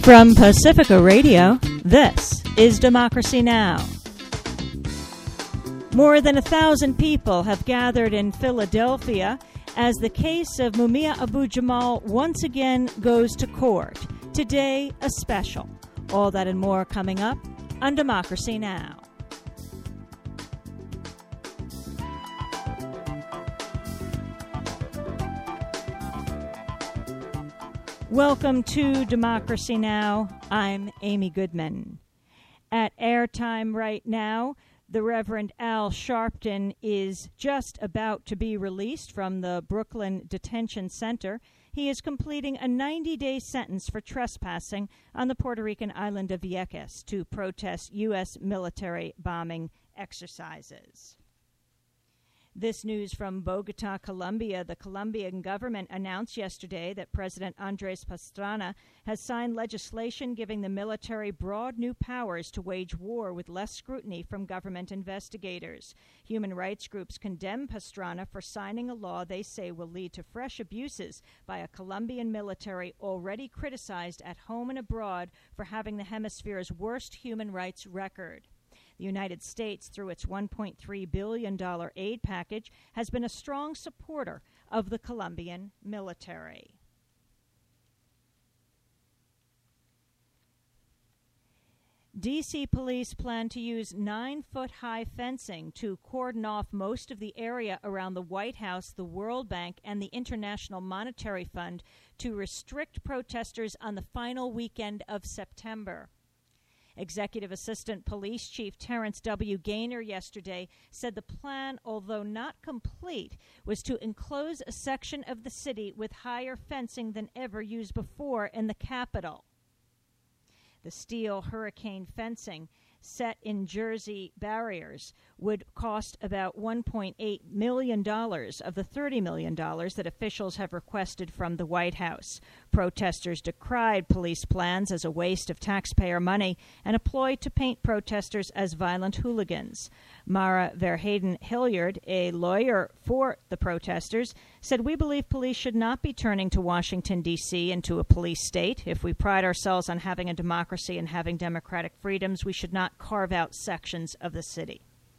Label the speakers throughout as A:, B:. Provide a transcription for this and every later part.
A: From Pacifica Radio, this is Democracy Now! More than 1,000 people have gathered in Philadelphia as the case of Mumia Abu-Jamal once again goes to court. Today, a special. All that and more coming up on Democracy Now! Welcome to Democracy Now! I'm Amy Goodman. At airtime right now, the Reverend Al Sharpton is just about to be released from the Brooklyn Detention Center. He is completing a 90-day sentence for trespassing on the Puerto Rican island of Vieques to protest U.S. military bombing exercises. This news from Bogota, Colombia. The Colombian government announced yesterday that President Andres Pastrana has signed legislation giving the military broad new powers to wage war with less scrutiny from government investigators. Human rights groups condemn Pastrana for signing a law they say will lead to fresh abuses by a Colombian military already criticized at home and abroad for having the hemisphere's worst human rights record. The United States, through its $1.3 billion aid package, has been a strong supporter of the Colombian military. D.C. police plan to use 9-foot-high fencing to cordon off most of the area around the White House, the World Bank, and the International Monetary Fund to restrict protesters on the final weekend of September. Executive Assistant Police Chief Terrence W. Gaynor yesterday said the plan, although not complete, was to enclose a section of the city with higher fencing than ever used before in the Capitol. The steel hurricane fencing set in Jersey barriers would cost about $1.8 million of the $30 million that officials have requested from the White House. Protesters decried police plans as a waste of taxpayer money and employed to paint protesters as violent hooligans. Mara Verheyden Hilliard, a lawyer for the protesters, said, "We believe police should not be turning to Washington, D.C. into a police state. If we pride ourselves on having a democracy and having democratic freedoms, we should not carve out sections of the city."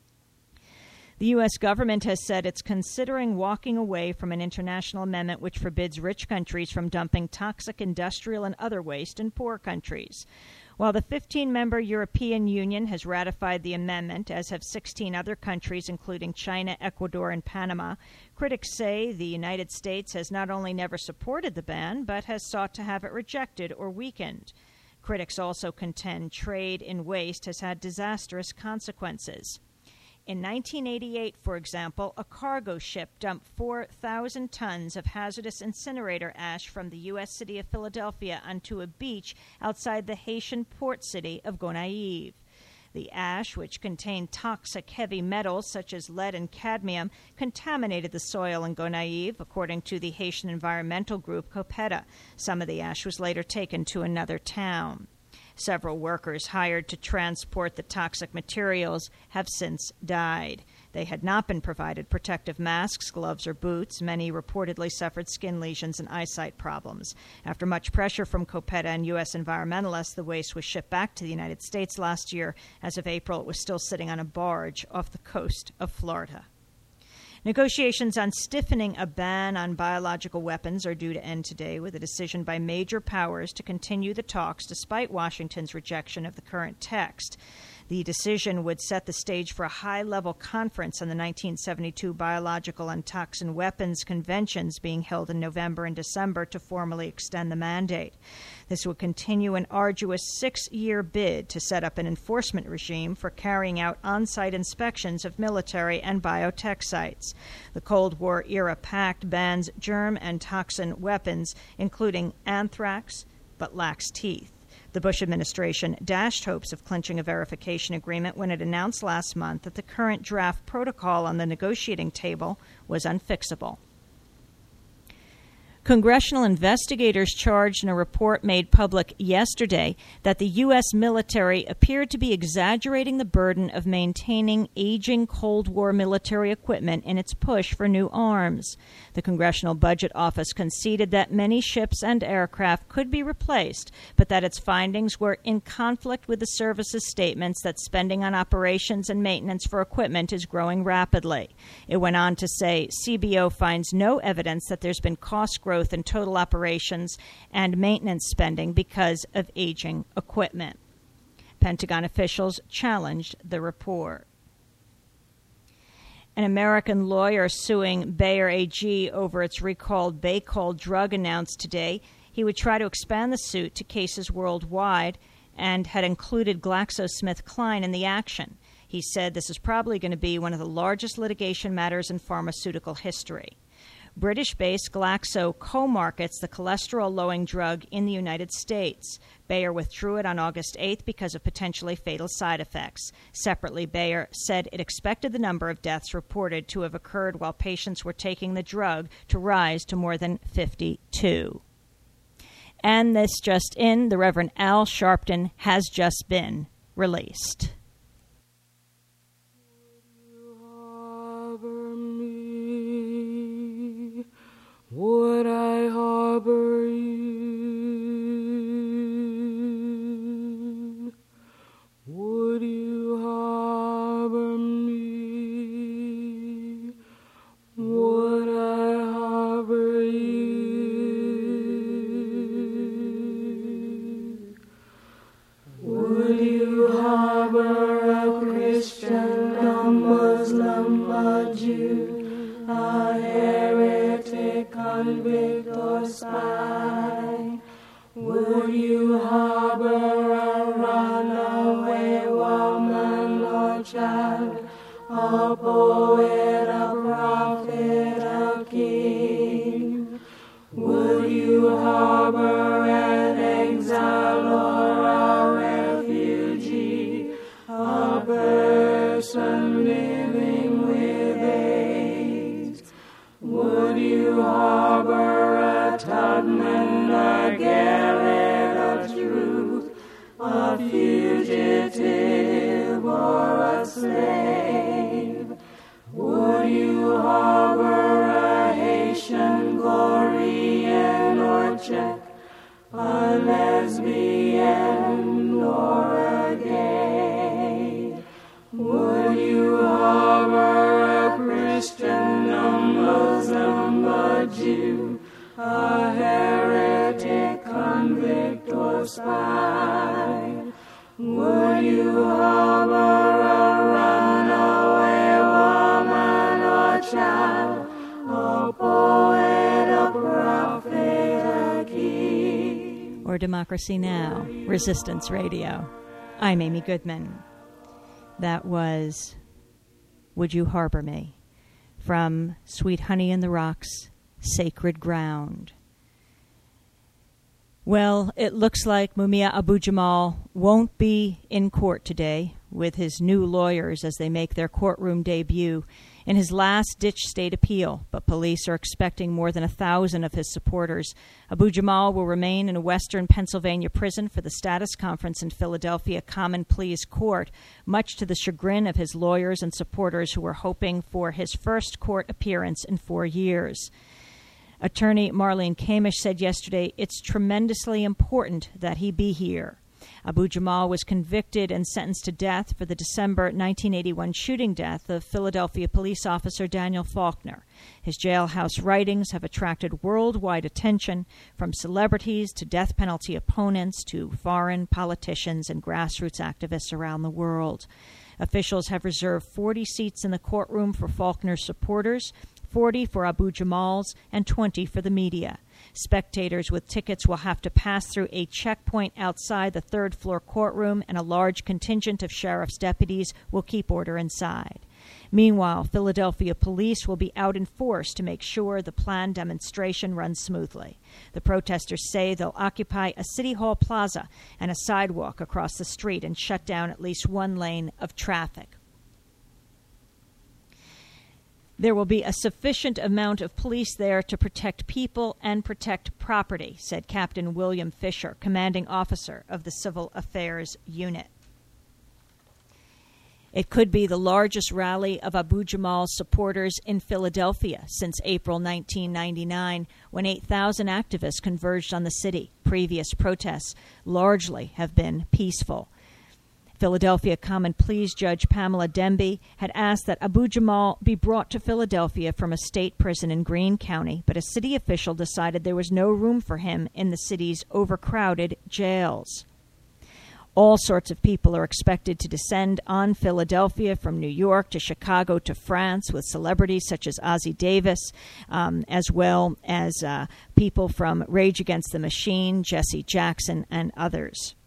A: The U.S. government has said it's considering walking away from an international amendment which forbids rich countries from dumping toxic industrial and other waste in poor countries. While the 15-member European Union has ratified the amendment, as have 16 other countries, including China, Ecuador, and Panama, critics say the United States has not only never supported the ban, but has sought to have it rejected or weakened. Critics also contend trade in waste has had disastrous consequences. In 1988, for example, a cargo ship dumped 4,000 tons of hazardous incinerator ash from the U.S. city of Philadelphia onto a beach outside the Haitian port city of Gonaïves. The ash, which contained toxic heavy metals such as lead and cadmium, contaminated the soil in Gonaïves, according to the Haitian environmental group COPETA. Some of the ash was later taken to another town. Several workers hired to transport the toxic materials have since died. They had not been provided protective masks, gloves, or boots. Many reportedly suffered skin lesions and eyesight problems. After much pressure from COPETA and U.S. environmentalists, the waste was shipped back to the United States last year. As of April, it was still sitting on a barge off the coast of Florida. Negotiations on stiffening a ban on biological weapons are due to end today, with a decision by major powers to continue the talks despite Washington's rejection of the current text. The decision would set the stage for a high-level conference on the 1972 Biological and Toxin Weapons Conventions being held in November and December to formally extend the mandate. This would continue an arduous 6-year bid to set up an enforcement regime for carrying out on-site inspections of military and biotech sites. The Cold War-era pact bans germ and toxin weapons, including anthrax, but lacks teeth. The Bush administration dashed hopes of clinching a verification agreement when it announced last month that the current draft protocol on the negotiating table was unfixable. Congressional investigators charged in a report made public yesterday that the U.S. military appeared to be exaggerating the burden of maintaining aging Cold War military equipment in its push for new arms. The Congressional Budget Office conceded that many ships and aircraft could be replaced, but that its findings were in conflict with the service's statements that spending on operations and maintenance for equipment is growing rapidly. It went on to say CBO finds no evidence that there's been cost growth in total operations and maintenance spending because of aging equipment. Pentagon officials challenged the report. An American lawyer suing Bayer AG over its recalled Baycol drug announced today he would try to expand the suit to cases worldwide and had included GlaxoSmithKline in the action. He said this is probably going to be one of the largest litigation matters in pharmaceutical history. British-based Glaxo co-markets the cholesterol-lowering drug in the United States. Bayer withdrew it on August 8th because of potentially fatal side effects. Separately, Bayer said it expected the number of deaths reported to have occurred while patients were taking the drug to rise to more than 52. And this just in, the Reverend Al Sharpton has just been released.
B: Would I harbor you? Would you harbor me? Would I harbor you? Would you harbor a Christian, a Muslim, a Jew, a heretic, convict or spy? Would you harbor a runaway woman or child, a poet, a prophet, a king? Would you harbor an exile or a refugee, a person living with AIDS? Would you harbor a Tubman, a Garrett of truth, a fugitive or a slave? Would you harbor a Haitian, Korean or Czech, a lesbian or a gay? Would you harbor a Christian, a Muslim, a Jew, a heretic, convict or spy? Would you harbor a runaway woman or child, a poet, a prophet, a king?
A: Or Democracy Now!, Resistance Radio. I'm Amy Goodman. That was Would You Harbor Me? From Sweet Honey in the Rocks, Sacred Ground. Well, it looks like Mumia Abu-Jamal won't be in court today with his new lawyers as they make their courtroom debut in his last-ditch state appeal, but police are expecting more than 1,000 of his supporters. Abu-Jamal will remain in a western Pennsylvania prison for the status conference in Philadelphia Common Pleas Court, much to the chagrin of his lawyers and supporters who were hoping for his first court appearance in 4 years. Attorney Marlene Kamish said yesterday, "It's tremendously important that he be here." Abu-Jamal was convicted and sentenced to death for the December 1981 shooting death of Philadelphia police officer Daniel Faulkner. His jailhouse writings have attracted worldwide attention, from celebrities to death penalty opponents to foreign politicians and grassroots activists around the world. Officials have reserved 40 seats in the courtroom for Faulkner's supporters, 40 for Abu-Jamal's, and 20 for the media. Spectators with tickets will have to pass through a checkpoint outside the third-floor courtroom, and a large contingent of sheriff's deputies will keep order inside. Meanwhile, Philadelphia police will be out in force to make sure the planned demonstration runs smoothly. The protesters say they'll occupy a City Hall plaza and a sidewalk across the street and shut down at least one lane of traffic. There will be a sufficient amount of police there to protect people and protect property, said Captain William Fisher, commanding officer of the Civil Affairs Unit. It could be the largest rally of Abu Jamal's supporters in Philadelphia since April 1999, when 8,000 activists converged on the city. Previous protests largely have been peaceful. Philadelphia Common Pleas Judge Pamela Demby had asked that Abu Jamal be brought to Philadelphia from a state prison in Greene County, but a city official decided there was no room for him in the city's overcrowded jails. All sorts of people are expected to descend on Philadelphia from New York to Chicago to France, with celebrities such as Ozzie Davis, as well as people from Rage Against the Machine, Jesse Jackson, and others.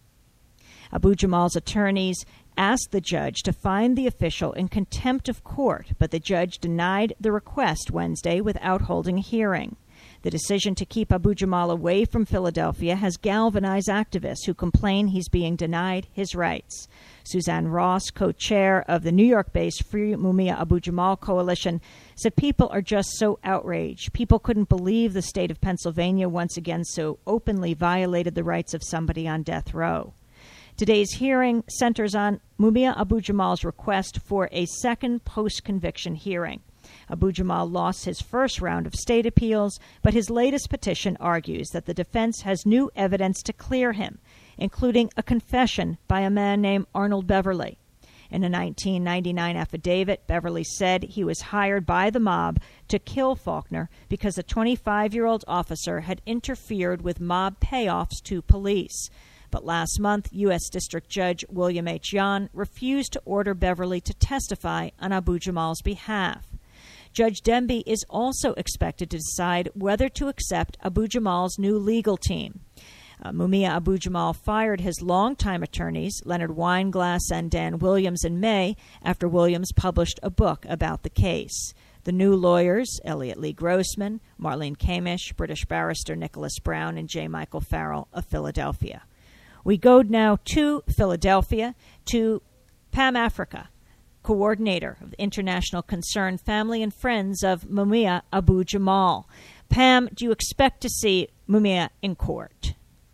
A: Abu Jamal's attorneys asked the judge to find the official in contempt of court, but the judge denied the request Wednesday without holding a hearing. The decision to keep Abu Jamal away from Philadelphia has galvanized activists who complain he's being denied his rights. Suzanne Ross, co-chair of the New York-based Free Mumia Abu Jamal Coalition, said people are just so outraged. People couldn't believe the state of Pennsylvania once again so openly violated the rights of somebody on death row. Today's hearing centers on Mumia Abu Jamal's request for a second post-conviction hearing. Abu Jamal lost his first round of state appeals, but his latest petition argues that the defense has new evidence to clear him, including a confession by a man named Arnold Beverly. In a 1999 affidavit, Beverly said he was hired by the mob to kill Faulkner because a 25-year-old officer had interfered with mob payoffs to police. But last month, U.S. District Judge William H. Yon refused to order Beverly to testify on Abu Jamal's behalf. Judge Demby is also expected to decide whether to accept Abu Jamal's new legal team. Mumia Abu Jamal fired his longtime attorneys, Leonard Weinglass and Dan Williams, in May after Williams published a book about the case. The new lawyers, Elliot Lee Grossman, Marlene Kamish, British barrister Nicholas Brown, and J. Michael Farrell of Philadelphia. We go now to Philadelphia, to Pam Africa, coordinator of the International Concern Family and Friends of Mumia Abu Jamal. Pam, do you expect to see Mumia in court?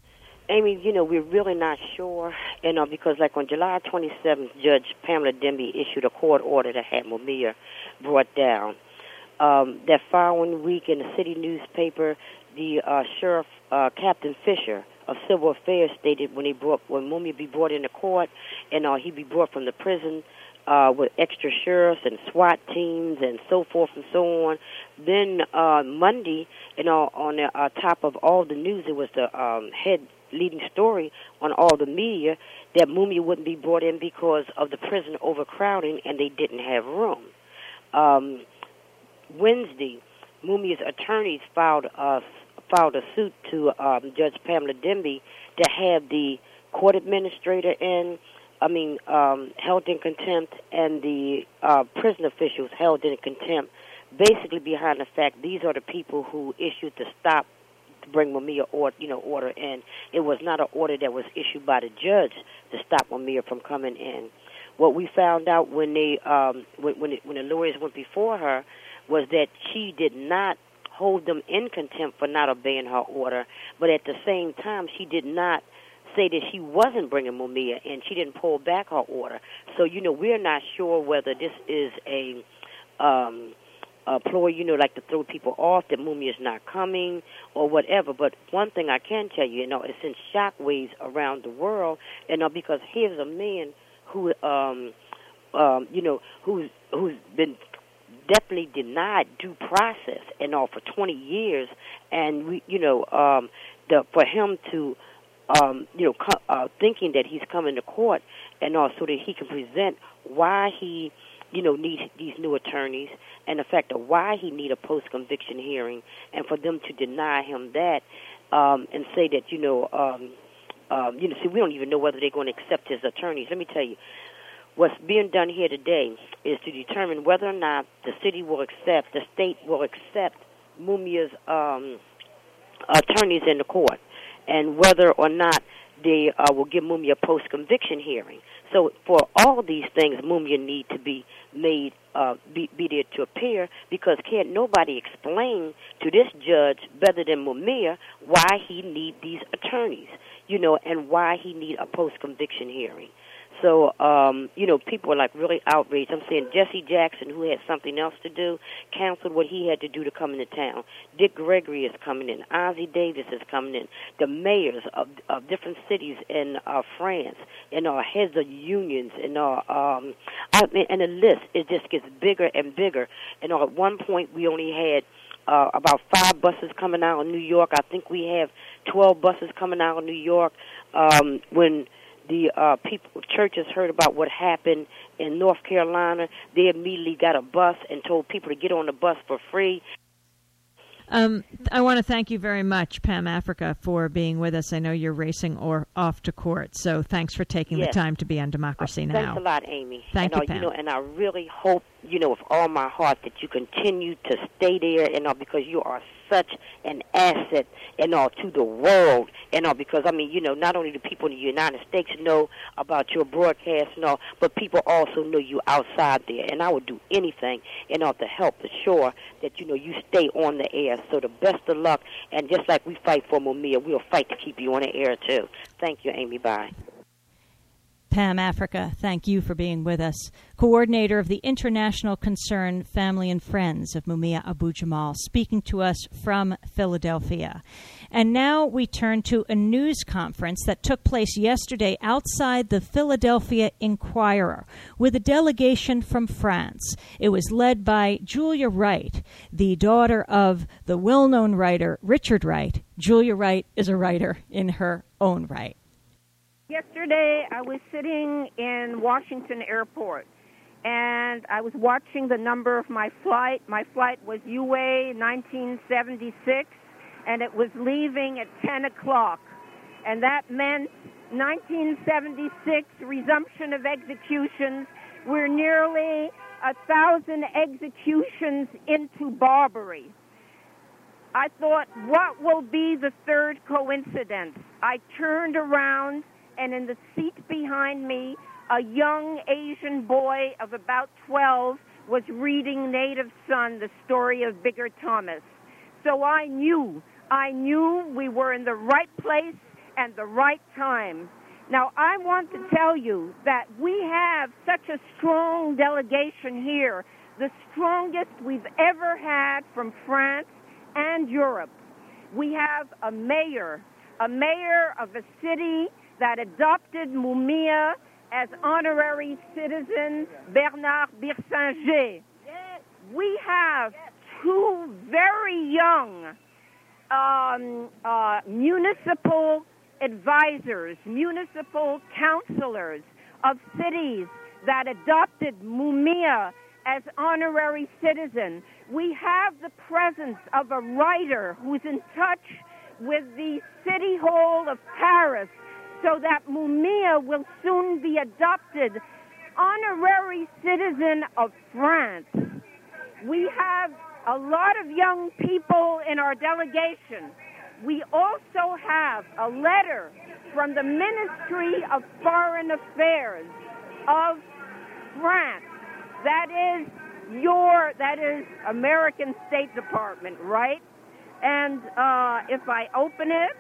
C: Amy, we're really not sure, because like on July 27th, Judge Pamela Demby issued a court order to have Mumia brought down. That following week in the city newspaper, the sheriff, Captain Fisher of Civil Affairs, stated when Mumia be brought into court, and he'd be brought from the prison with extra sheriffs and SWAT teams and so forth and so on. Then Monday, on the top of all the news, it was the head leading story on all the media that Mumia wouldn't be brought in because of the prison overcrowding and they didn't have room. Wednesday, Mumia's attorneys filed a suit to Judge Pamela Demby to have the court administrator held in contempt, and the prison officials held in contempt, basically behind the fact these are the people who issued the stop to bring Mumia order in. It was not an order that was issued by the judge to stop Mumia from coming in. What we found out when the lawyers went before her was that she did not hold them in contempt for not obeying her order, but at the same time she did not say that she wasn't bringing Mumia in. She didn't pull back her order. So, we're not sure whether this is a ploy, like to throw people off, that Mumia's not coming or whatever. But one thing I can tell you, it sends shockwaves around the world, because here's a man who, who's been definitely denied due process for 20 years, and for him to thinking that he's coming to court and so that he can present why he needs these new attorneys, and the fact of why he need a post-conviction hearing, and for them to deny him that and say that see, we don't even know whether they're going to accept his attorneys. Let me tell you, what's being done here today is to determine whether or not the state will accept Mumia's attorneys in the court, and whether or not they will give Mumia a post-conviction hearing. So for all these things, Mumia need to be made, be there to appear, because can't nobody explain to this judge better than Mumia why he need these attorneys, and why he need a post-conviction hearing. So, people are like really outraged. I'm saying Jesse Jackson, who had something else to do, canceled what he had to do to come into town. Dick Gregory is coming in. Ozzie Davis is coming in. The mayors of different cities in France, and heads of unions, and and the list, it just gets bigger and bigger. And at one point, we only had about 5 buses coming out of New York. I think we have 12 buses coming out of New York. When the churches heard about what happened in North Carolina, they immediately got a bus and told people to get on the bus for free.
A: I want to thank you very much, Pam Africa, for being with us. I know you're racing off to court, so thanks for taking the time to be on Democracy Now.
C: Thanks a lot, Amy.
A: Thank you, Pam.
C: And I really hope, with all my heart, that you continue to stay there, because you are such an asset, to the world, because, not only do people in the United States know about your broadcast, but people also know you outside there. And I would do anything, to help assure that, you stay on the air. So the best of luck. And just like we fight for Mumia, we'll fight to keep you on the air, too. Thank you, Amy. Bye.
A: Pam Africa, thank you for being with us. Coordinator of the international concern Family and Friends of Mumia Abu-Jamal, speaking to us from Philadelphia. And now we turn to a news conference that took place yesterday outside the Philadelphia Inquirer with a delegation from France. It was led by Julia Wright, the daughter of the well-known writer Richard Wright. Julia Wright is a writer in her own right.
D: Yesterday, I was sitting in Washington Airport, and I was watching the number of my flight. My flight was UA 1976, and it was leaving at 10 o'clock. And that meant 1976, resumption of executions. We're nearly 1,000 executions into Barbary. I thought, what will be the third coincidence? I turned around, and in the seat behind me, a young Asian boy of about 12 was reading Native Son, the story of Bigger Thomas. So I knew we were in the right place and the right time. Now, I want to tell you that we have such a strong delegation here, the strongest we've ever had from France and Europe. We have a mayor of a city that adopted Mumia as honorary citizen, Bernard Birsinger. Yes. We have two very young municipal advisors, municipal counselors of cities that adopted Mumia as honorary citizen. We have the presence of a writer who's in touch with the City Hall of Paris, so that Mumia will soon be adopted honorary citizen of France. We have a lot of young people in our delegation. We also have a letter from the Ministry of Foreign Affairs of France. That is American State Department, right? And if I open it,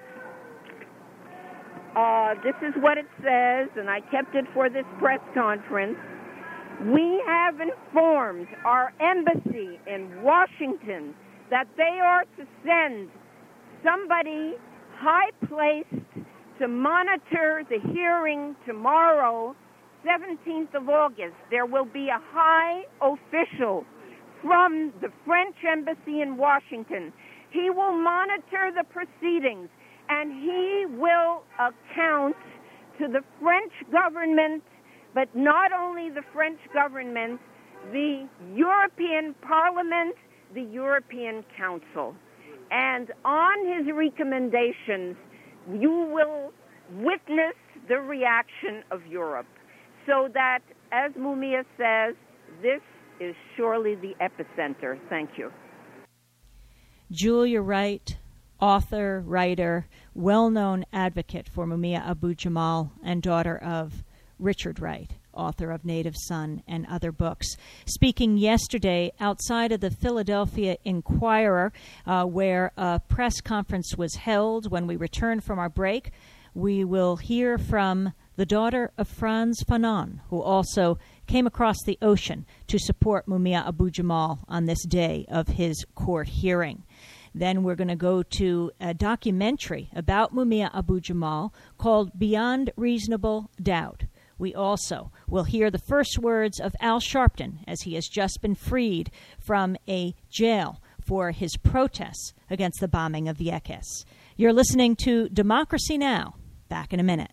D: this is what it says, and I kept it for this press conference. We have informed our embassy in Washington that they are to send somebody high-placed to monitor the hearing tomorrow, 17th of August. There will be a high official from the French embassy in Washington. He will monitor the proceedings, and he will account to the French government, but not only the French government, the European Parliament, the European Council. And on his recommendations, you will witness the reaction of Europe. So that, as Mumia says, this is surely the epicenter. Thank you.
A: Julia Wright, author, writer, well-known advocate for Mumia Abu-Jamal and daughter of Richard Wright, author of Native Son and other books, speaking yesterday outside of the Philadelphia Inquirer, where a press conference was held. When we return from our break, we will hear from the daughter of Frantz Fanon, who also came across the ocean to support Mumia Abu-Jamal on this day of his court hearing. Then we're going to go to a documentary about Mumia Abu-Jamal called Beyond Reasonable Doubt. We also will hear the first words of Al Sharpton as he has just been freed from a jail for his protests against the bombing of Vieques. You're listening to Democracy Now! Back in a minute.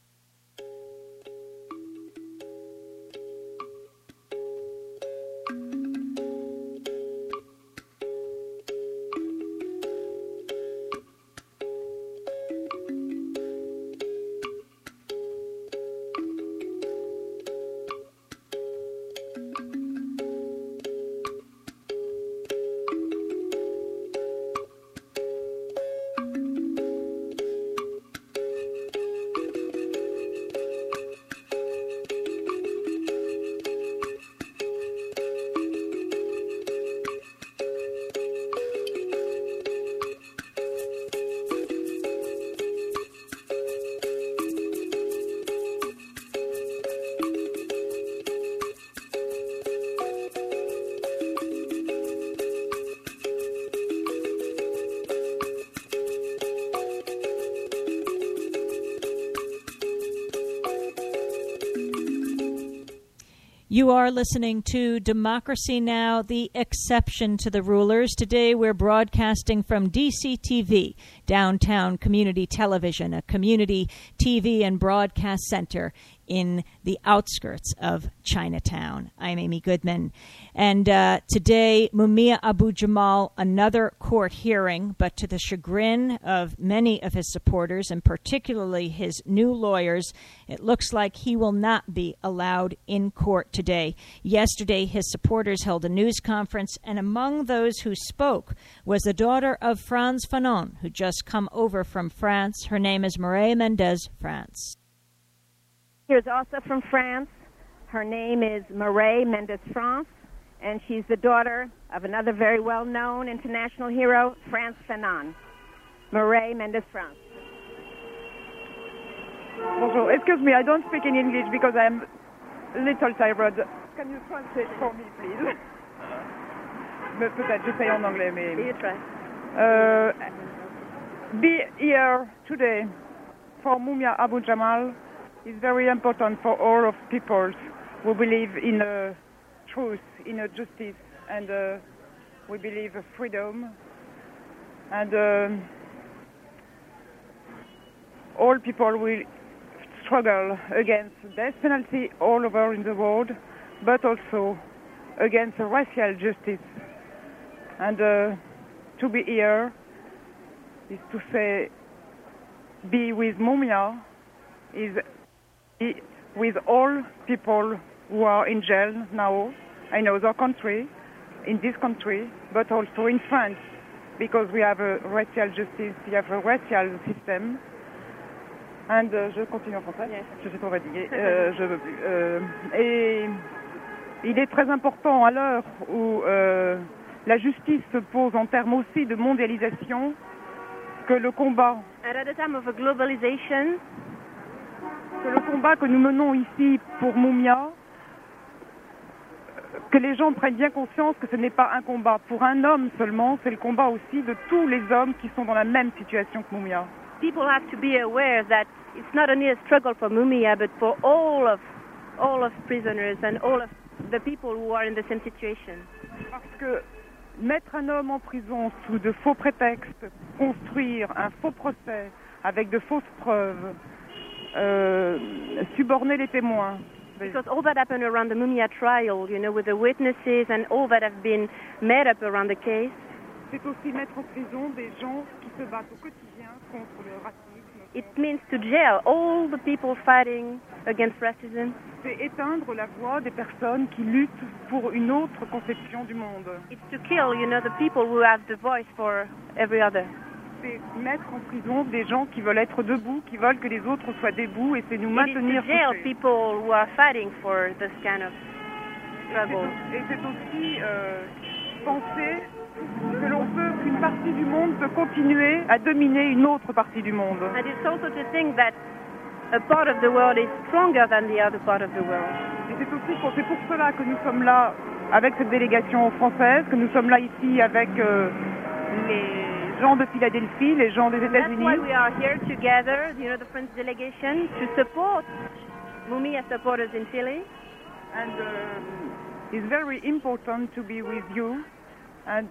A: You are listening to Democracy Now!, the exception to the rulers. Today we're broadcasting from DCTV, Downtown Community Television, a community TV and broadcast center in the outskirts of Chinatown. I'm Amy Goodman. And today, Mumia Abu-Jamal, another court hearing, but to the chagrin of many of his supporters, and particularly his new lawyers, it looks like he will not be allowed in court today. Yesterday, his supporters held a news conference, and among those who spoke was the daughter of Frantz Fanon, who just come over from France. Her name is Mireille Mendez-France.
D: Here's also from France. Her name is Mireille Mendez-France, and she's the daughter of another very well-known international hero, Frantz Fanon. Mireille Mendez-France.
E: Bonjour. Excuse me, I don't speak in English because I'm a little tired. Can you translate for me, please? Peut-être, j'essaie en anglais, mais...
D: You try.
E: Be here today for Mumia Abu-Jamal is very important for all of people who believe in truth, in justice, and we believe in freedom. And all people will struggle against death penalty all over in the world, but also against racial justice. And to be here is to say, be with Mumia, is be with all people who are in jail now, in other country, in this country, but also in France, because we have a racial justice, we have a racial system. And je continue en français, yes. Je suis trop fatiguée, je veux plus. Et il est très important à l'heure où la justice se pose en termes aussi de mondialisation, que le combat.
D: And at a time of a globalization,
E: que le combat que nous menons ici pour Mumia, que les gens prennent bien conscience que ce n'est pas un combat pour un homme seulement, c'est le combat aussi de tous les hommes qui sont dans la même situation que Mumia.
D: People have to be aware that it's not only a struggle for Mumia, but for all of prisoners and all of the people who are in the same situation.
E: Parce que mettre un homme en prison sous de faux prétextes, construire un faux procès avec de fausses preuves, suborner les témoins.
D: Because all that happened around the Mumia trial, you know, with the witnesses and all that have been made up around the case.
E: C'est aussi mettre en prison des gens qui se battent au quotidien contre le racisme.
D: It means to jail all the people fighting against racism.
E: C'est éteindre la voix des personnes qui luttent pour une autre conception du monde.
D: It's to kill, you know, the people who have the voice for every other.
E: c'est mettre en prison des gens qui veulent être debout, qui veulent que les autres soient debout, et c'est nous maintenir
F: It is to jail
E: couchés.
F: people who are fighting for this kind of struggle.
E: Et c'est aussi penser que qu'une partie du monde peut continuer à dominer une autre partie du monde.
F: And it's also to think that a part of the world is stronger than the other part of the world.
E: Et c'est pour cela que nous sommes là avec cette délégation française, que nous sommes là ici avec les gens de Philadelphie, les gens des
F: That's
E: États-Unis.
F: why we are here together, the French delegation, to support Mumia supporters in Philly.
E: And it's very important to be with you and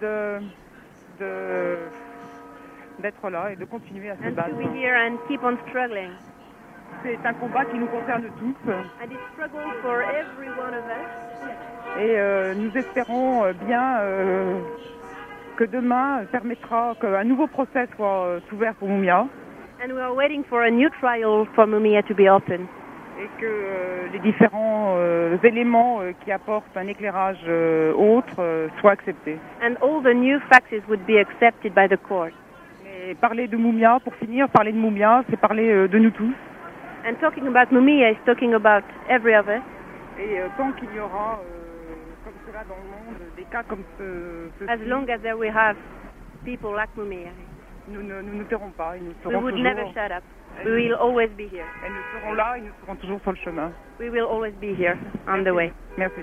E: d'être là et de continuer à se
F: And
E: battre.
F: to be here and keep on struggling.
E: C'est un combat qui nous concerne tous.
F: And it's struggle for every one of us.
E: Et nous espérons bien que demain permettra qu'un nouveau procès soit ouvert pour Mumia.
F: And we are waiting for a new trial for Mumia to be opened.
E: Et que les différents éléments qui apportent un éclairage autre soient acceptés.
F: And all the new facts would be accepted by the court.
E: Et parler de Mumia, pour finir, parler de Mumia, c'est parler de nous tous.
F: And talking about Mumia is talking about every of us.
E: Et tant qu'il y aura, comme cela dans le monde, des cas comme ceci,
F: As long as there we have people like Mumia,
E: nous ne tairons pas. Et nous
F: we
E: serons
F: would
E: toujours,
F: never shut up. We will always be here.
E: et nous serons là et nous serons toujours sur le chemin.
F: We will always be here on the way.
E: Merci.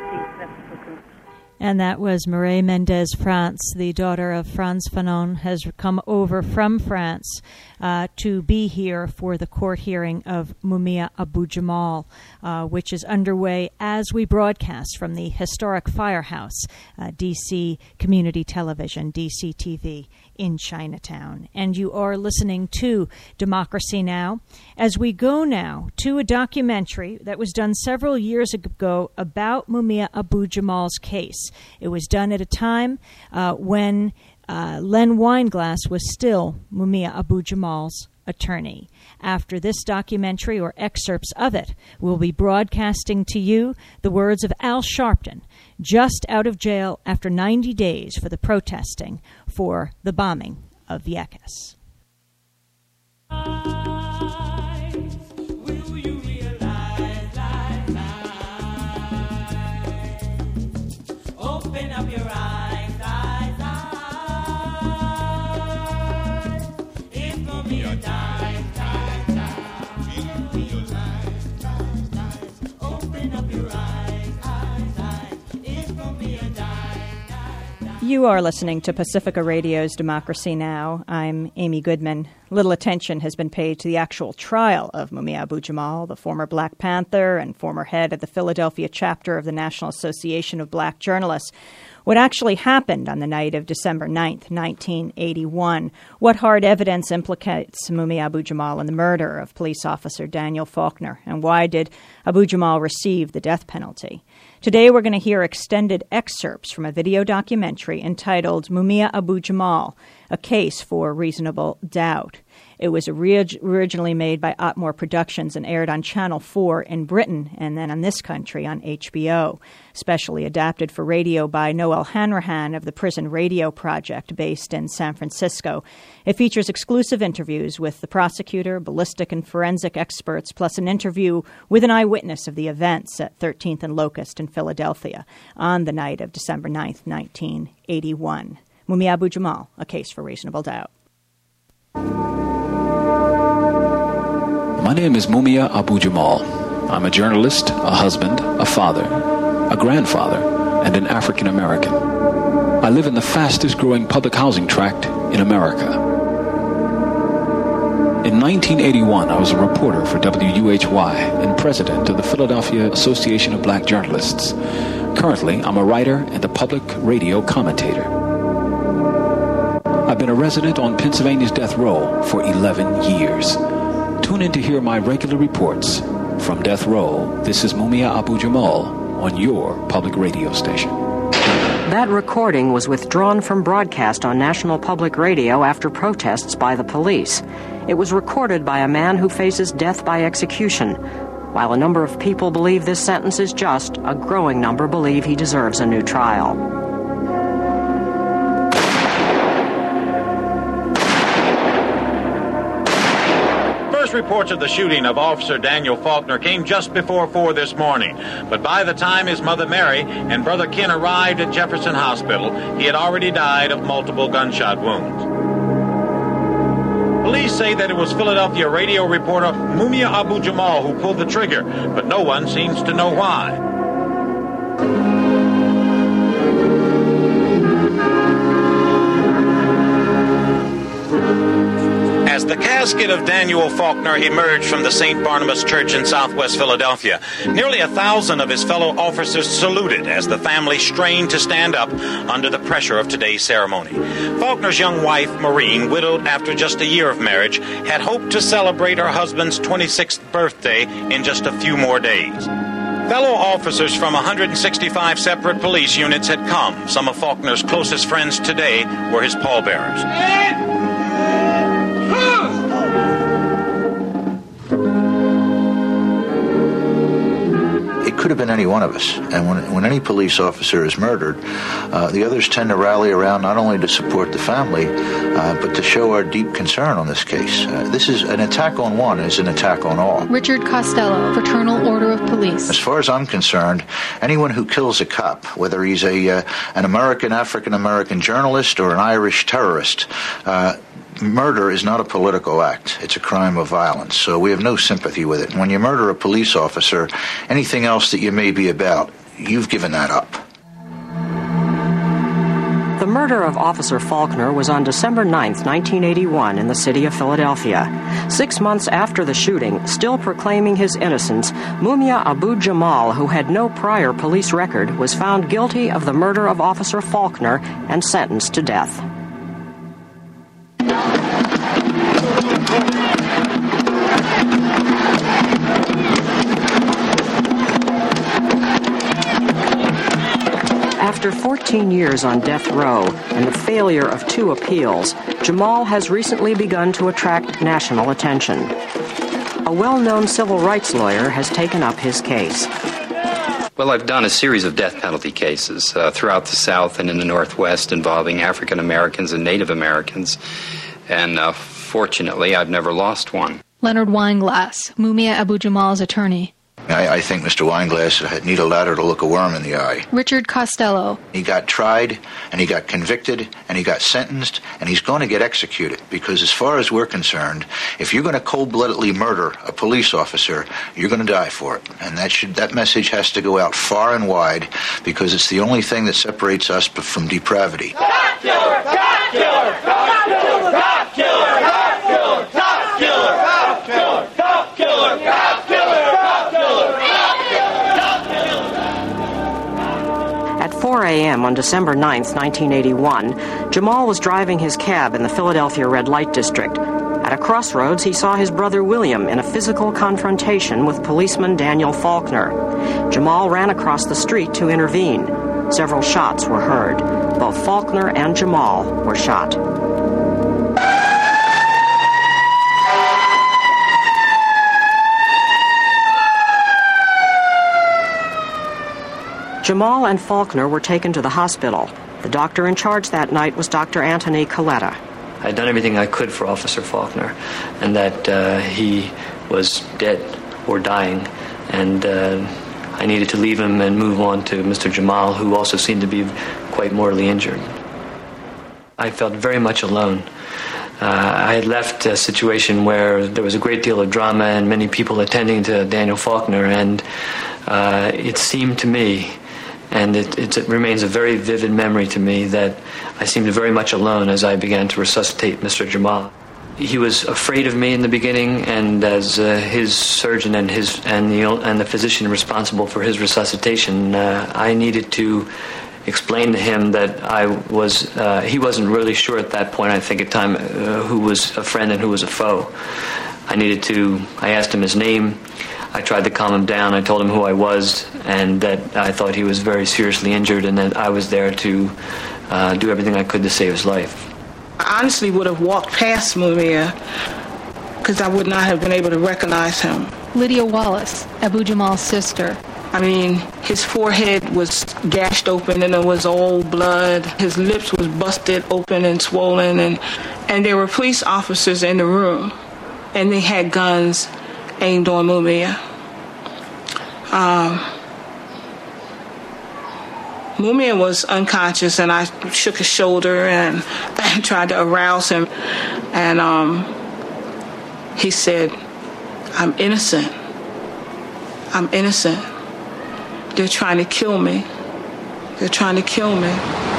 A: And that was Mireille Mendez France, the daughter of Frantz Fanon, has come over from France to be here for the court hearing of Mumia Abu-Jamal, which is underway as we broadcast from the historic Firehouse, DC Community Television, DCTV, in Chinatown. And you are listening to Democracy Now! As we go now to a documentary that was done several years ago about Mumia Abu-Jamal's case. It was done at a time when Len Weinglass was still Mumia Abu-Jamal's attorney. After this documentary, or excerpts of it, we'll be broadcasting to you the words of Al Sharpton, just out of jail after 90 days for the protesting for the bombing of Vieques.
B: Will you realize, open up your eyes, it's gonna be a time, open up your eyes, it's gonna be a time.
A: You are listening to Pacifica Radio's Democracy Now! I'm Amy Goodman. Little attention has been paid to the actual trial of Mumia Abu-Jamal, the former Black Panther and former head of the Philadelphia chapter of the National Association of Black Journalists. What actually happened on the night of December 9th, 1981? What hard evidence implicates Mumia Abu-Jamal in the murder of police officer Daniel Faulkner? And why did Abu-Jamal receive the death penalty? Today we're going to hear extended excerpts from a video documentary entitled Mumia Abu-Jamal, A Case for Reasonable Doubt. It was originally made by Otmore Productions and aired on Channel 4 in Britain and then on this country on HBO. Specially adapted for radio by Noel Hanrahan of the Prison Radio Project based in San Francisco. It features exclusive interviews with the prosecutor, ballistic and forensic experts, plus an interview with an eyewitness of the events at 13th and Locust in Philadelphia on the night of December 9th, 1981. Mumia Abu-Jamal, A Case for Reasonable Doubt.
G: My name is Mumia Abu-Jamal. I'm a journalist, a husband, a father, a grandfather, and an African American. I live in the fastest growing public housing tract in America. In 1981, I was a reporter for WUHY and president of the Philadelphia Association of Black Journalists. Currently, I'm a writer and a public radio commentator. I've been a resident on Pennsylvania's death row for 11 years. Tune in to hear my regular reports. From Death Row, this is Mumia Abu-Jamal on your public radio station.
H: That recording was withdrawn from broadcast on National Public Radio after protests by the police. It was recorded by a man who faces death by execution. While a number of people believe this sentence is just, a growing number believe he deserves a new trial.
I: first reports of the shooting of Officer Daniel Faulkner came just before 4 this morning. But by the time his mother Mary and brother Ken arrived at Jefferson Hospital, he had already died of multiple gunshot wounds. Police say that it was Philadelphia radio reporter Mumia Abu-Jamal who pulled the trigger, but no one seems to know why. As the casket of Daniel Faulkner emerged from the St. Barnabas Church in southwest Philadelphia, nearly 1,000 of his fellow officers saluted as the family strained to stand up under the pressure of today's ceremony. Faulkner's young wife, Maureen, widowed after just a year of marriage, had hoped to celebrate her husband's 26th birthday in just a few more days. Fellow officers from 165 separate police units had come. Some of Faulkner's closest friends today were his pallbearers.
J: It could have been any one of us. And when any police officer is murdered, the others tend to rally around not only to support the family, but to show our deep concern on this case. This is an attack on one is an attack on all.
K: Richard Costello, Fraternal Order of Police.
J: As far as I'm concerned, anyone who kills a cop, whether he's an American, African-American journalist or an Irish terrorist, murder is not a political act. It's a crime of violence. So we have no sympathy with it. When you murder a police officer, anything else that you may be about, you've given that up.
H: The murder of Officer Faulkner was on December 9, 1981, in the city of Philadelphia. 6 months after the shooting, still proclaiming his innocence, Mumia Abu-Jamal, who had no prior police record, was found guilty of the murder of Officer Faulkner and sentenced to death. After 14 years on death row and the failure of 2 appeals, Jamal has recently begun to attract national attention. A well-known civil rights lawyer has taken up his case.
L: Well, I've done a series of death penalty cases throughout the South and in the Northwest involving African Americans and Native Americans, and fortunately, I've never lost one.
K: Leonard Weinglass, Mumia Abu-Jamal's attorney.
J: I think Mr. Weinglass had need a ladder to look a worm in the eye.
K: Richard Costello.
J: He got tried, and he got convicted, and he got sentenced, and he's going to get executed. Because as far as we're concerned, if you're going to cold-bloodedly murder a police officer, you're going to die for it. And that message has to go out far and wide, because it's the only thing that separates us from depravity.
B: Cop killer! Cop killer! Cop killer! Cop killer! Cop killer! Cop killer! Cop killer! Cop killer! Cop killer!
H: At 4 a.m. on December 9, 1981, Jamal was driving his cab in the Philadelphia red light district. At a crossroads, he saw his brother William in a physical confrontation with policeman Daniel Faulkner. Jamal ran across the street to intervene. Several shots were heard. Both Faulkner and Jamal were shot. Jamal and Faulkner were taken to the hospital. The doctor in charge that night was Dr. Anthony Coletta.
M: I had done everything I could for Officer Faulkner, and that he was dead or dying, and I needed to leave him and move on to Mr. Jamal, who also seemed to be quite mortally injured. I felt very much alone. I had left a situation where there was a great deal of drama and many people attending to Daniel Faulkner, and it seemed to me, and it remains a very vivid memory to me, that I seemed very much alone as I began to resuscitate Mr. Jamal. He was afraid of me in the beginning, and as his surgeon and the physician responsible for his resuscitation, I needed to explain to him that he wasn't really sure at that point, I think at the time, who was a friend and who was a foe. I asked him his name. I tried to calm him down. I told him who I was and that I thought he was very seriously injured and that I was there to do everything I could to save his life.
N: I honestly would have walked past Mumia because I would not have been able to recognize him.
K: Lydia Wallace, Abu Jamal's sister.
N: I mean, his forehead was gashed open and there was all blood. His lips was busted open and swollen, and there were police officers in the room. and they had guns aimed on Mumia. Mumia was unconscious, and I shook his shoulder and tried to arouse him. And he said, I'm innocent. I'm innocent. They're trying to kill me. They're trying to kill me.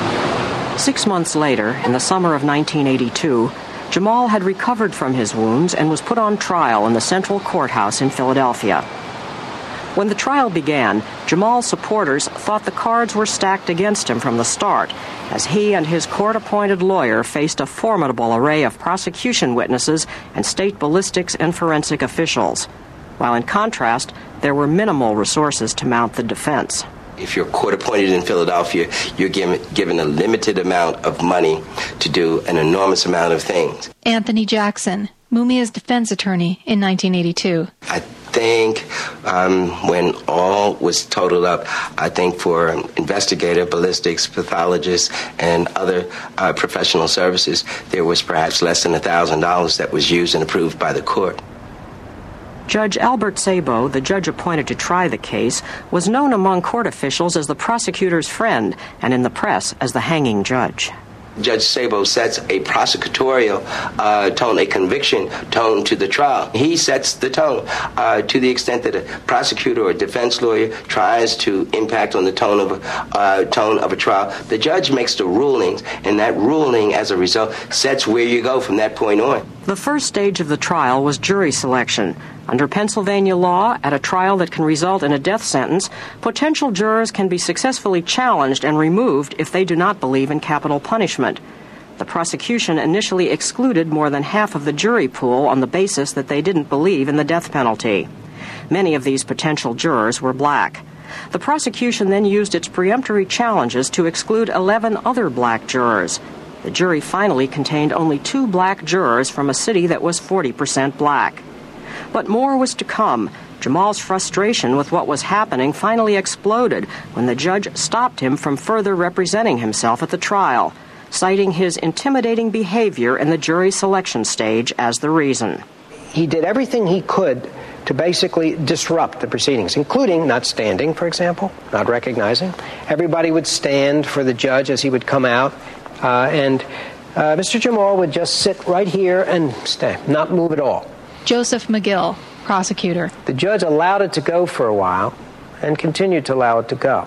H: 6 months later, in the summer of 1982, Jamal had recovered from his wounds and was put on trial in the Central Courthouse in Philadelphia. When the trial began, Jamal's supporters thought the cards were stacked against him from the start, as he and his court-appointed lawyer faced a formidable array of prosecution witnesses and state ballistics and forensic officials, while in contrast, there were minimal resources to mount the defense.
O: If you're court-appointed in Philadelphia, you're given a limited amount of money to do an enormous amount of things.
K: Anthony Jackson, Mumia's defense attorney in 1982.
O: I think when all was totaled up, I think for investigator, ballistics, pathologists, and other professional services, there was perhaps less than $1,000 that was used and approved by the court.
H: Judge Albert Sabo, the judge appointed to try the case, was known among court officials as the prosecutor's friend and in the press as the hanging judge.
O: Judge Sabo sets a prosecutorial tone, a conviction tone to the trial. He sets the tone to the extent that a prosecutor or a defense lawyer tries to impact on the tone of a trial. The judge makes the rulings, and that ruling, as a result, sets where you go from that point on.
H: The first stage of the trial was jury selection. Under Pennsylvania law, at a trial that can result in a death sentence, potential jurors can be successfully challenged and removed if they do not believe in capital punishment. The prosecution initially excluded more than half of the jury pool on the basis that they didn't believe in the death penalty. Many of these potential jurors were black. The prosecution then used its peremptory challenges to exclude 11 other black jurors. The jury finally contained only 2 black jurors from a city that was 40% black. But more was to come. Jamal's frustration with what was happening finally exploded when the judge stopped him from further representing himself at the trial, citing his intimidating behavior in the jury selection stage as the reason.
P: He did everything he could to basically disrupt the proceedings, including not standing, for example, not recognizing. Everybody would stand for the judge as he would come out, and Mr. Jamal would just sit right here and stay, not move at all.
K: Joseph McGill, prosecutor.
P: The judge allowed it to go for a while and continued to allow it to go.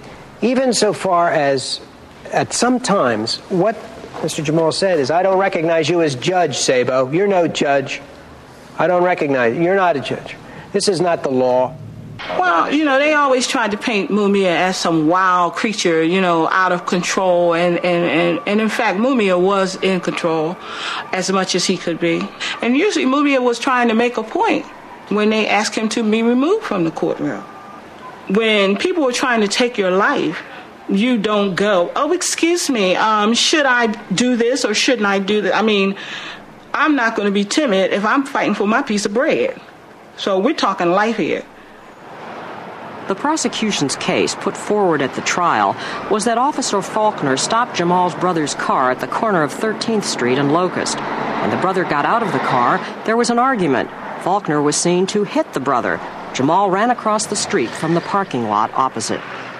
P: Even so far as, at some times, what Mr. Jamal said is, I don't recognize you as Judge Sabo. You're no judge. I don't recognize you. You're not a judge. This is not the law.
N: Well, they always tried to paint Mumia as some wild creature, out of control. And in fact, Mumia was in control as much as he could be. And usually Mumia was trying to make a point when they asked him to be removed from the courtroom. When people were trying to take your life, you don't go, oh, excuse me, should I do this or shouldn't I do that? I mean, I'm not going to be timid if I'm fighting for my piece of bread. So we're talking life here.
H: The prosecution's case put forward at the trial was that Officer Faulkner stopped Jamal's brother's car at the corner of 13th Street and Locust. When the brother got out of the car, there was an argument. Faulkner was seen to hit the brother. Jamal ran across the street from the parking lot opposite.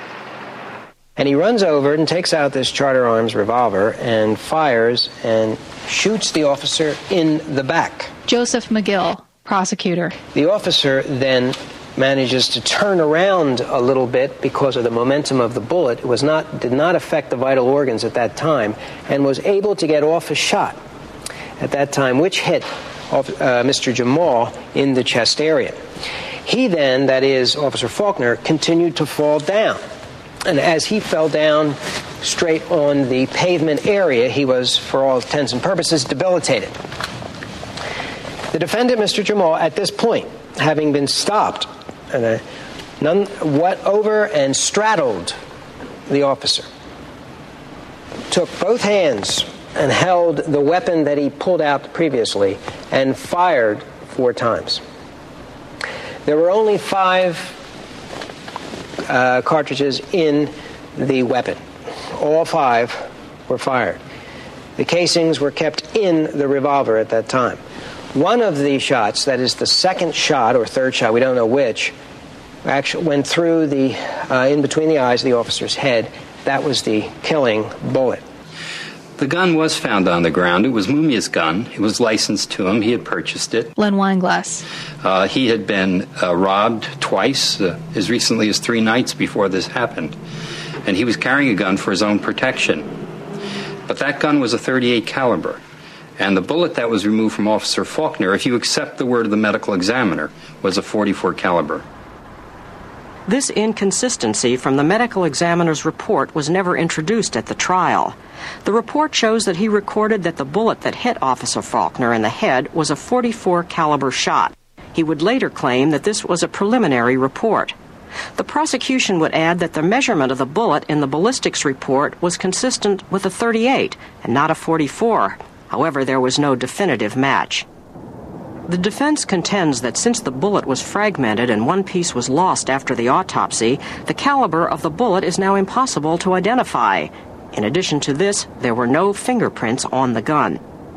P: And he runs over and takes out this Charter Arms revolver and fires and shoots the officer in the back.
K: Joseph McGill, prosecutor.
P: The officer then manages to turn around a little bit because of the momentum of the bullet. It did not affect the vital organs at that time, and was able to get off a shot at that time, which hit Mr. Jamal in the chest area. He then, that is, Officer Faulkner, continued to fall down. And as he fell down straight on the pavement area, he was, for all intents and purposes, debilitated. The defendant, Mr. Jamal, at this point, having been stopped, over and straddled the officer, took both hands and held the weapon that he pulled out previously and fired 4 times. There were only 5 cartridges in the weapon. All 5 were fired. The casings were kept in the revolver at that time. One of the shots, that is the second shot or third shot, we don't know which, actually went through the, in between the eyes of the officer's head. That was the killing bullet.
L: The gun was found on the ground. It was Mumia's gun. It was licensed to him. He had purchased it.
K: Len Weinglass.
L: He had been robbed twice, as recently as 3 nights before this happened. And he was carrying a gun for his own protection. But that gun was a .38 caliber. And the bullet that was removed from Officer Faulkner, if you accept the word of the medical examiner, was a .44 caliber.
H: This inconsistency from the medical examiner's report was never introduced at the trial. The report shows that he recorded that the bullet that hit Officer Faulkner in the head was a .44 caliber shot. He would later claim that this was a preliminary report. The prosecution would add that the measurement of the bullet in the ballistics report was consistent with a .38 and not a .44. However, there was no definitive match. The defense contends that since the bullet was fragmented and one piece was lost after the autopsy, the caliber of the bullet is now impossible to identify. In addition to this, there were no fingerprints on the gun.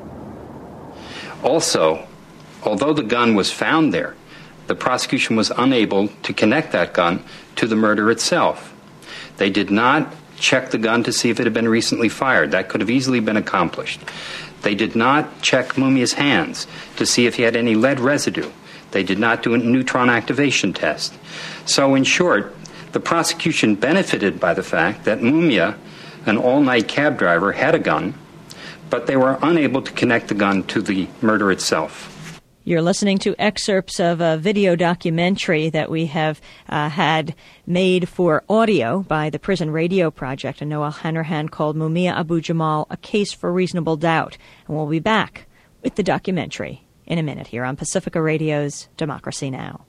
L: Also, although the gun was found there, the prosecution was unable to connect that gun to the murder itself. They did not check the gun to see if it had been recently fired. That could have easily been accomplished. They did not check Mumia's hands to see if he had any lead residue. They did not do a neutron activation test. So in short, the prosecution benefited by the fact that Mumia, an all-night cab driver, had a gun, but they were unable to connect the gun to the murder itself.
A: You're listening to excerpts of a video documentary that we have had made for audio by the Prison Radio Project and Noel Hanrahan called Mumia Abu-Jamal, A Case for Reasonable Doubt. And we'll be back with the documentary in a minute here on Pacifica Radio's Democracy Now!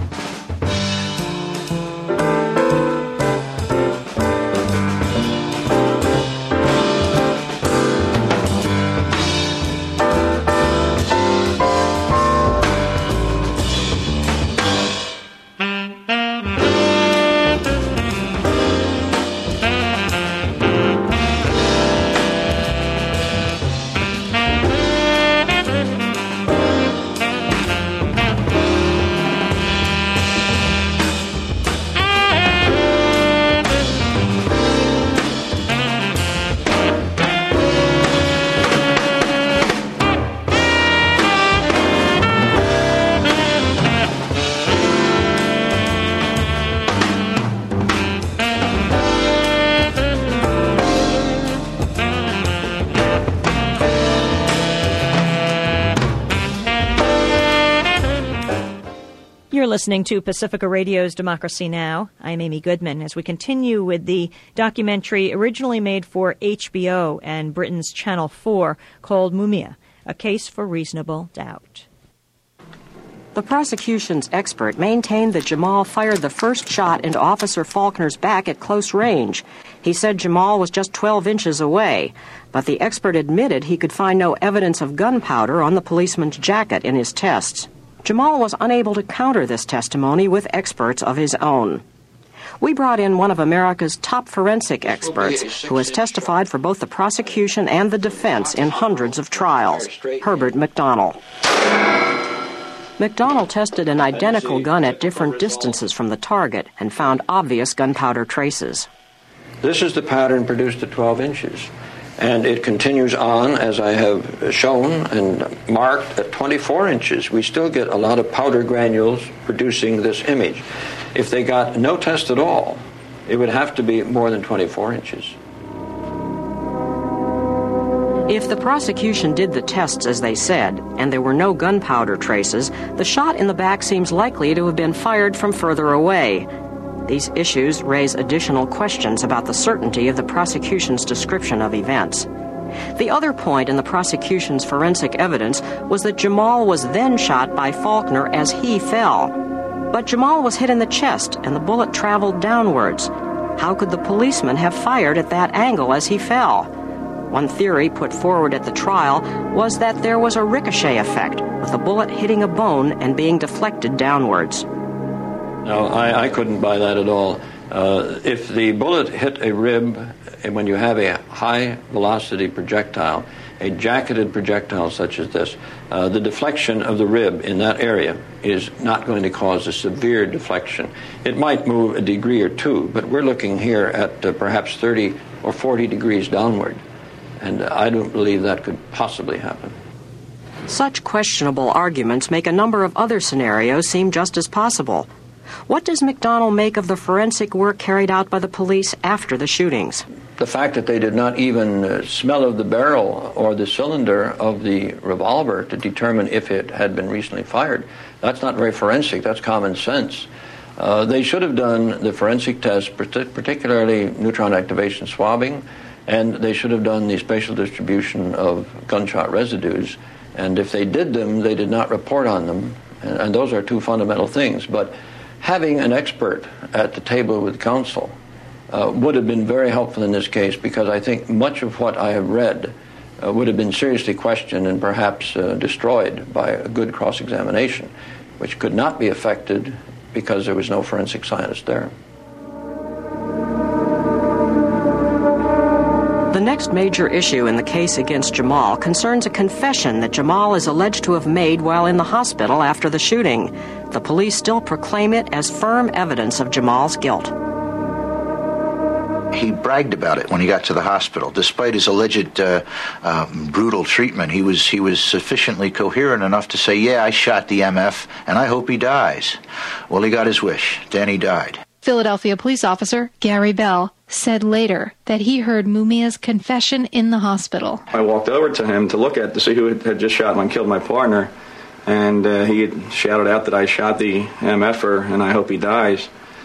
A: You're listening to Pacifica Radio's Democracy Now! I'm Amy Goodman as we continue with the documentary originally made for HBO and Britain's Channel 4 called Mumia, A Case for Reasonable Doubt.
H: The prosecution's expert maintained that Jamal fired the first shot into Officer Faulkner's back at close range. He said Jamal was just 12 inches away, but the expert admitted he could find no evidence of gunpowder on the policeman's jacket in his tests. Jamal was unable to counter this testimony with experts of his own. We brought in one of America's top forensic experts who has testified for both the prosecution and the defense in hundreds of trials, Herbert McDonnell. McDonnell tested an identical gun at different distances from the target and found obvious gunpowder traces.
Q: This is the pattern produced at 12 inches. And it continues on, as I have shown and marked, at 24 inches. We still get a lot of powder granules producing this image. If they got no test at all, it would have to be more than 24 inches.
H: If the prosecution did the tests as they said, and there were no gunpowder traces, the shot in the back seems likely to have been fired from further away. These issues raise additional questions about the certainty of the prosecution's description of events. The other point in the prosecution's forensic evidence was that Jamal was then shot by Faulkner as he fell. But Jamal was hit in the chest and the bullet traveled downwards. How could the policeman have fired at that angle as he fell? One theory put forward at the trial was that there was a ricochet effect, with the bullet hitting a bone and being deflected downwards.
Q: No, I couldn't buy that at all. If the bullet hit a rib, when you have a high velocity projectile, a jacketed projectile such as this, the deflection of the rib in that area is not going to cause a severe deflection. It might move a degree or two, but we're looking here at perhaps 30 or 40 degrees downward, and I don't believe that could possibly happen.
H: Such questionable arguments make a number of other scenarios seem just as possible. What does McDonnell make of the forensic work carried out by the police after the shootings?
Q: The fact that they did not even smell of the barrel or the cylinder of the revolver to determine if it had been recently fired, that's not very forensic, that's common sense. They should have done the forensic test, particularly neutron activation swabbing, and they should have done the spatial distribution of gunshot residues. And if they did them, they did not report on them. And those are two fundamental things. But having an expert at the table with counsel would have been very helpful in this case, because I think much of what I have read would have been seriously questioned and perhaps destroyed by a good cross-examination, which could not be affected because there was no forensic scientist there.
H: The next major issue in the case against Jamal concerns a confession that Jamal is alleged to have made while in the hospital after the shooting. The police still proclaim it as firm evidence of Jamal's guilt.
J: He bragged about it when he got to the hospital. Despite his alleged brutal treatment, he was sufficiently coherent enough to say, yeah, I shot the MF, and I hope he dies. Well, he got his wish. Danny died.
K: Philadelphia police officer Gary Bell said later that he heard Mumia's confession in the hospital.
R: I walked over to him to see who had just shot and killed my partner, and he had shouted out that I shot the MFer and I hope he dies.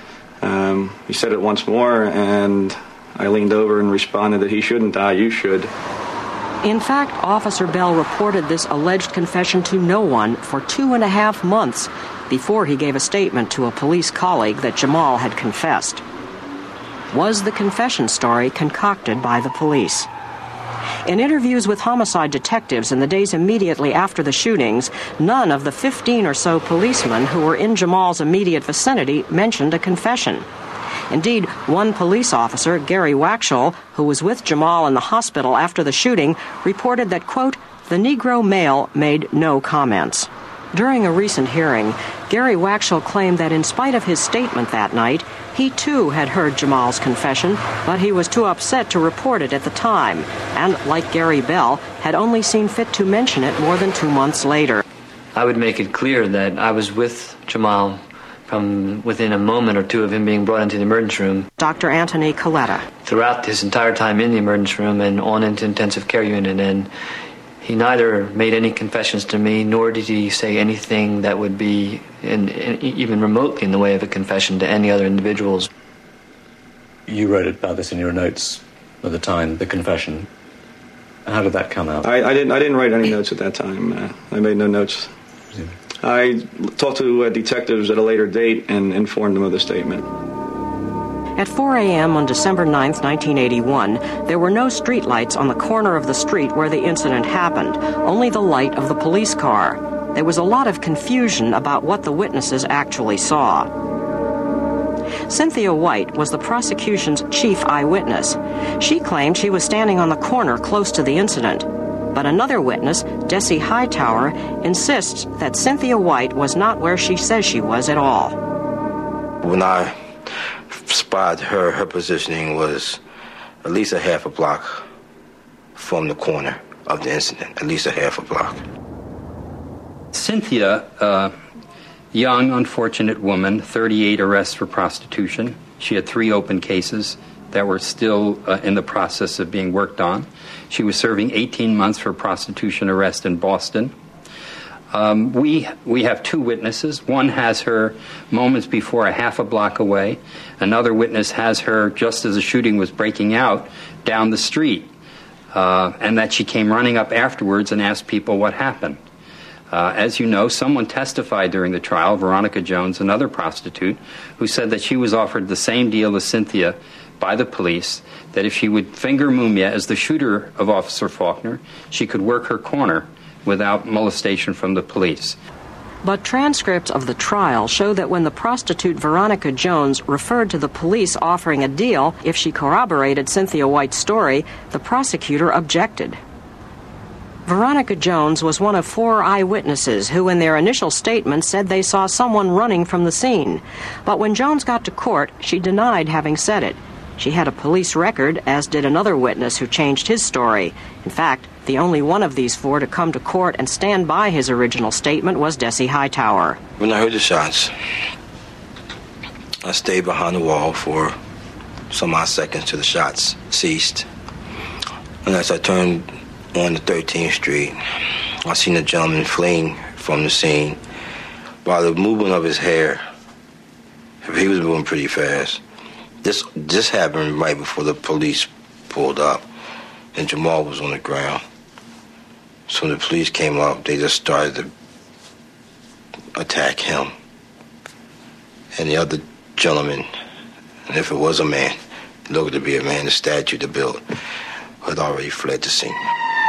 R: He said it once more, and I leaned over and responded that he shouldn't die, you should.
H: In fact, Officer Bell reported this alleged confession to no one for 2.5 months before he gave a statement to a police colleague that Jamal had confessed. Was the confession story concocted by the police? In interviews with homicide detectives in the days immediately after the shootings, none of the 15 or so policemen who were in Jamal's immediate vicinity mentioned a confession. Indeed, one police officer, Gary Waxhaw, who was with Jamal in the hospital after the shooting, reported that, quote, the Negro male made no comments. During a recent hearing, Gary Waxhaw claimed that in spite of his statement that night, he too had heard Jamal's confession, but he was too upset to report it at the time, and, like Gary Bell, had only seen fit to mention it more than 2 months later.
M: I would make it clear that I was with Jamal from within a moment or two of him being brought into the emergency room.
H: Dr. Anthony Coletta.
M: Throughout his entire time in the emergency room and on into intensive care unit, and he neither made any confessions to me, nor did he say anything that would be even remotely in the way of a confession to any other individuals.
S: You wrote about this in your notes at the time, the confession. How did that come out?
R: I didn't write any notes at that time. I made no notes. I talked to detectives at a later date and informed them of the statement.
H: At 4 a.m. on December 9th, 1981, there were no streetlights on the corner of the street where the incident happened, only the light of the police car. There was a lot of confusion about what the witnesses actually saw. Cynthia White was the prosecution's chief eyewitness. She claimed she was standing on the corner close to the incident. But another witness, Desi Hightower, insists that Cynthia White was not where she says she was at all.
T: When I spotted her positioning was at least a half a block from the corner of the incident, at least a half a block.
L: Cynthia, young, unfortunate woman, 38 arrests for prostitution. She had 3 open cases that were still in the process of being worked on. She was serving 18 months for prostitution arrest in Boston. We have 2 witnesses. One has her moments before, a half a block away. Another witness has her just as the shooting was breaking out down the street, and that she came running up afterwards and asked people what happened. As you know, someone testified during the trial, Veronica Jones, another prostitute, who said that she was offered the same deal as Cynthia by the police, that if she would finger Mumia as the shooter of Officer Faulkner, she could work her corner without molestation from the police.
H: But transcripts of the trial show that when the prostitute Veronica Jones referred to the police offering a deal if she corroborated Cynthia White's story, the prosecutor objected. Veronica Jones was one of 4 eyewitnesses who in their initial statements said they saw someone running from the scene. But when Jones got to court, she denied having said it. She had a police record, as did another witness who changed his story. In fact, the only one of these 4 to come to court and stand by his original statement was Dessie Hightower.
T: When I heard the shots, I stayed behind the wall for some odd seconds till the shots ceased. And as I turned on the 13th Street, I seen a gentleman fleeing from the scene. By the movement of his hair, he was moving pretty fast. This happened right before the police pulled up, and Jamal was on the ground. So when the police came up, they just started to attack him. And the other gentleman, and if it was a man, it looked to be a man, the statue, the build, had already fled the scene.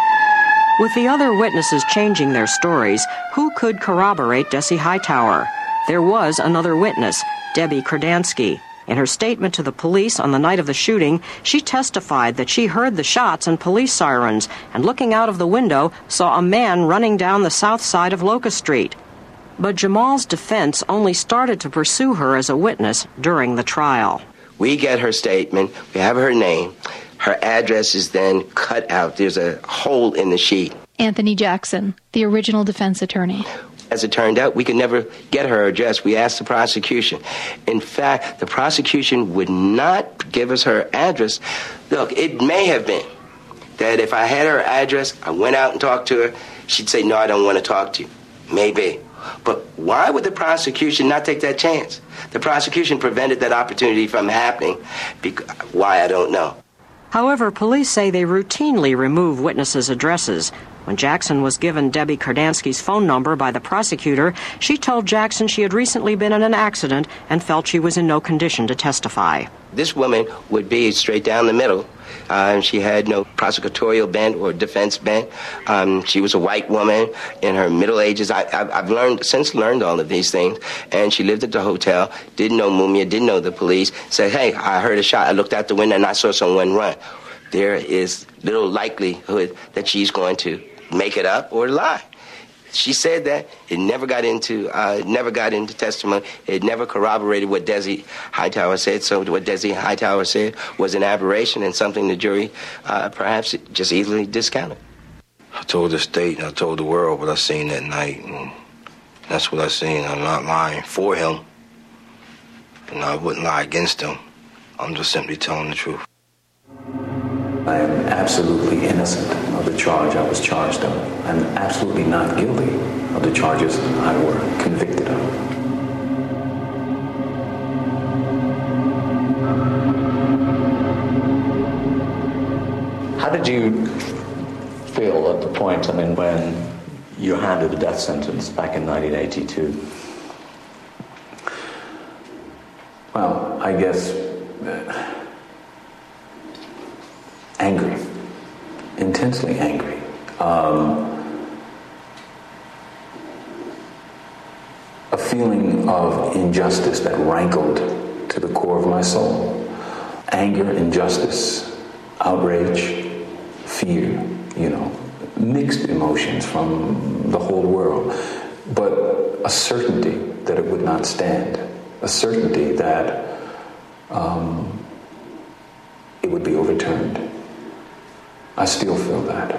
H: With the other witnesses changing their stories, who could corroborate Dessie Hightower? There was another witness, Debbie Kurdansky. In her statement to the police on the night of the shooting, she testified that she heard the shots and police sirens, and looking out of the window, saw a man running down the south side of Locust Street. But Jamal's defense only started to pursue her as a witness during the trial.
O: We get her statement, we have her name, her address is then cut out. There's a hole in the sheet.
K: Anthony Jackson, the original defense attorney.
O: As it turned out, we could never get her address. We asked the prosecution. In fact, the prosecution would not give us her address. Look, it may have been that if I had her address, I went out and talked to her, she'd say, no, I don't want to talk to you. Maybe. But why would the prosecution not take that chance? The prosecution prevented that opportunity from happening. Why, I don't know.
H: However, police say they routinely remove witnesses' addresses. When Jackson was given Debbie Kurdansky's phone number by the prosecutor, she told Jackson she had recently been in an accident and felt she was in no condition to testify.
O: This woman would be straight down the middle. She had no prosecutorial bent or defense bent. She was a white woman in her middle ages. I've since learned all of these things. And she lived at the hotel, didn't know Mumia, didn't know the police. Said, hey, I heard a shot. I looked out the window and I saw someone run. There is little likelihood that she's going to make it up or lie. She said that. It never got into testimony. It never corroborated what Dessie Hightower said. So what Dessie Hightower said was an aberration and something the jury perhaps just easily discounted.
T: I told the state and I told the world what I seen that night, and that's what I seen. I'm not lying for him, and I wouldn't lie against him. I'm just simply telling the truth.
S: I am absolutely innocent of the charge I was charged of. I'm absolutely not guilty of the charges I were convicted of. How did you feel at the point, when you were handed a death sentence back in 1982? Well, I guess angry, intensely angry. A feeling of injustice that rankled to the core of my soul. Anger, injustice, outrage, fear, mixed emotions from the whole world, but a certainty that it would not stand, a certainty that it would be overturned. I still feel that.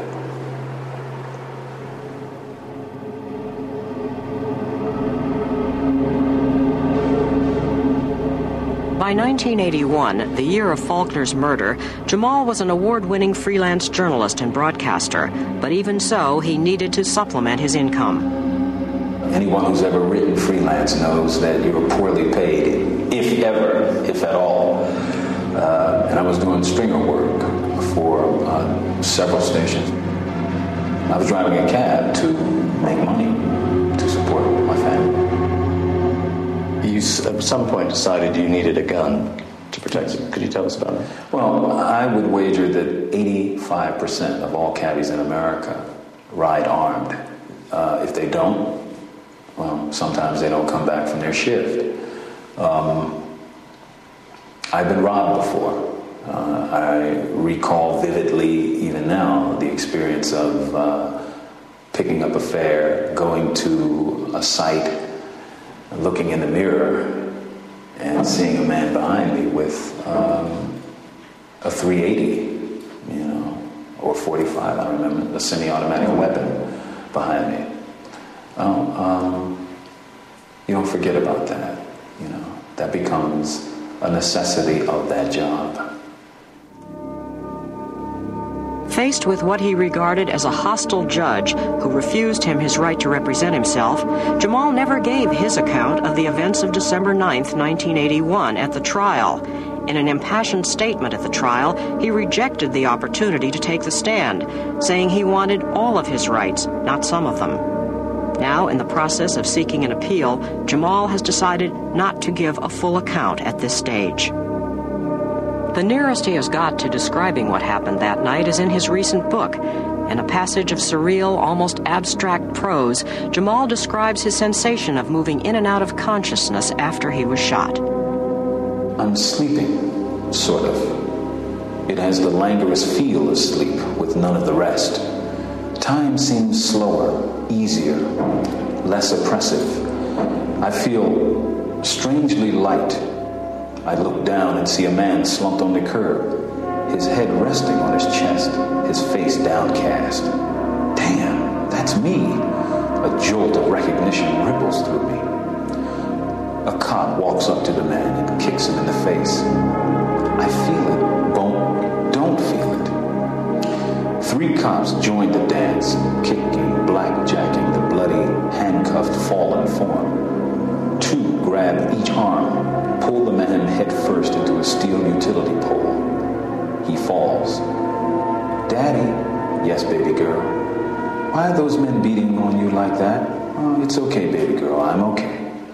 H: By 1981, the year of Faulkner's murder, Jamal was an award-winning freelance journalist and broadcaster, but even so, he needed to supplement his income.
S: Anyone who's ever written freelance knows that you're poorly paid, if ever, if at all. And I was doing stringer work for several stations. I was driving a cab to make money to support my family. You at some point decided you needed a gun to protect you. Could you tell us about that? Well, I would wager that 85% of all caddies in America ride armed. If they don't, Well, sometimes they don't come back from their shift. I've been robbed before. I recall vividly, even now, the experience of picking up a fare, going to a site, looking in the mirror, and seeing a man behind me with a 380, or 45, I remember, a semi-automatic weapon behind me. You don't forget about that, That becomes a necessity of that job.
H: Faced with what he regarded as a hostile judge who refused him his right to represent himself, Jamal never gave his account of the events of December 9th, 1981 at the trial. In an impassioned statement at the trial, he rejected the opportunity to take the stand, saying he wanted all of his rights, not some of them. Now, in the process of seeking an appeal, Jamal has decided not to give a full account at this stage. The nearest he has got to describing what happened that night is in his recent book. In a passage of surreal, almost abstract prose, Jamal describes his sensation of moving in and out of consciousness after he was shot.
S: I'm sleeping, sort of. It has the languorous feel of sleep, with none of the rest. Time seems slower, easier, less oppressive. I feel strangely light. I look down and see a man slumped on the curb, his head resting on his chest, his face downcast. Damn, that's me. A jolt of recognition ripples through me. A cop walks up to the man and kicks him in the face. I feel it, don't feel it. 3 cops join the dance, kicking, blackjacking the bloody, handcuffed, fallen form. 2 grab each arm, pull the man head first into a steel utility pole. He falls. Daddy? Yes, baby girl. Why are those men beating on you like that? Oh, it's okay, baby girl. I'm okay.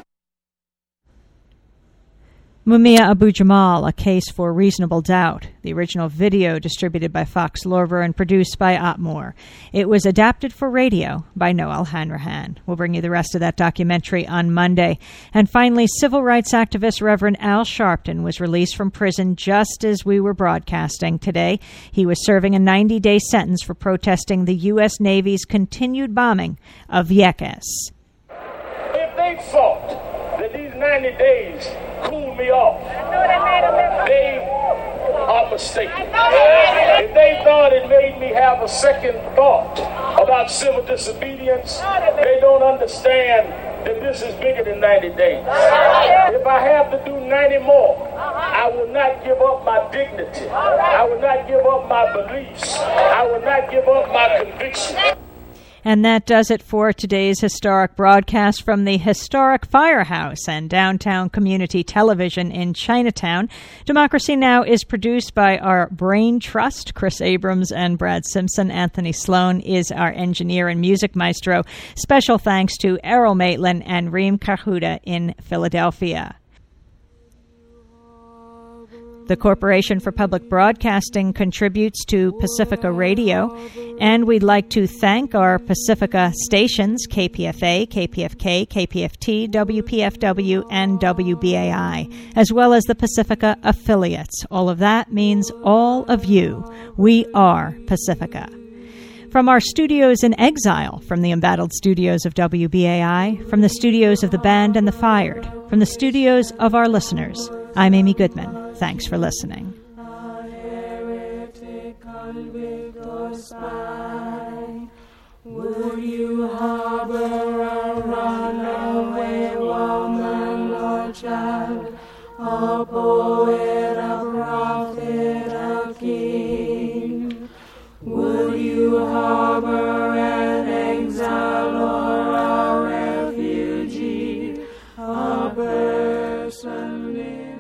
A: Mumia Abu-Jamal, A Case for Reasonable Doubt, the original video distributed by Fox Lorber and produced by Otmore. It was adapted for radio by Noel Hanrahan. We'll bring you the rest of that documentary on Monday. And finally, civil rights activist Reverend Al Sharpton was released from prison just as we were broadcasting today. He was serving a 90-day sentence for protesting the U.S. Navy's continued bombing of Vieques.
B: If they thought that these 90 days cool me off, they are mistaken. If they thought it made me have a second thought about civil disobedience, they don't understand that this is bigger than 90 days. If I have to do 90 more, I will not give up my dignity. I will not give up my beliefs. I will not give up my conviction.
A: And that does it for today's historic broadcast from the historic Firehouse and Downtown Community Television in Chinatown. Democracy Now! Is produced by our Brain Trust, Chris Abrams and Brad Simpson. Anthony Sloan is our engineer and music maestro. Special thanks to Errol Maitland and Reem Kahuda in Philadelphia. The Corporation for Public Broadcasting contributes to Pacifica Radio, and we'd like to thank our Pacifica stations, KPFA, KPFK, KPFT, WPFW, and WBAI, as well as the Pacifica affiliates. All of that means all of you. We are Pacifica. From our studios in exile, from the embattled studios of WBAI, from the studios of the Band and the Fired, from the studios of our listeners, I'm Amy Goodman. Thanks for listening.
B: Would you harbor a runaway woman or child, a poet, a prophet, a king? Would you harbor an exile or a refugee, a person